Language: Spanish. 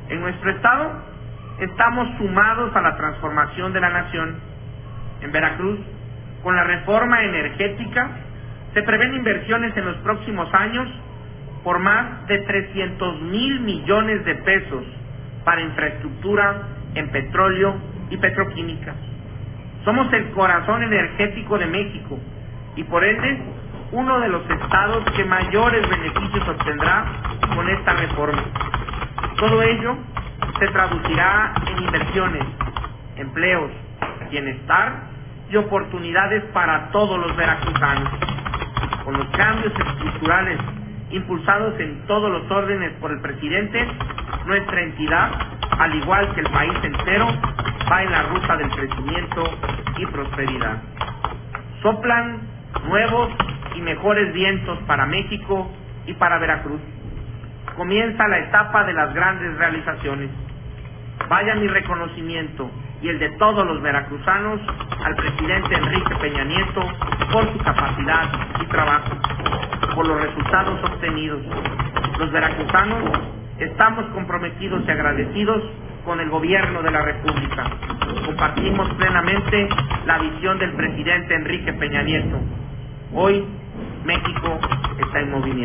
En nuestro estado estamos sumados a la transformación de la nación. En Veracruz, con la reforma energética, se prevén inversiones en los próximos años por más de 300,000 millones de pesos para infraestructura en petróleo y petroquímicas. Somos el corazón energético de México y por ende uno de los estados que mayores beneficios obtendrá con esta reforma. Todo ello se traducirá en inversiones, empleos, bienestar y oportunidades para todos los veracruzanos. Con los cambios estructurales impulsados en todos los órdenes por el presidente, nuestra entidad, al igual que el país entero, va en la ruta del crecimiento y prosperidad. Soplan nuevos y mejores vientos para México y para Veracruz. Comienza la etapa de las grandes realizaciones. Vaya mi reconocimiento y el de todos los veracruzanos al presidente Enrique Peña Nieto por su capacidad y trabajo, por los resultados obtenidos. Los veracruzanos estamos comprometidos y agradecidos con el gobierno de la República. Compartimos plenamente la visión del presidente Enrique Peña Nieto. Hoy México está en movimiento.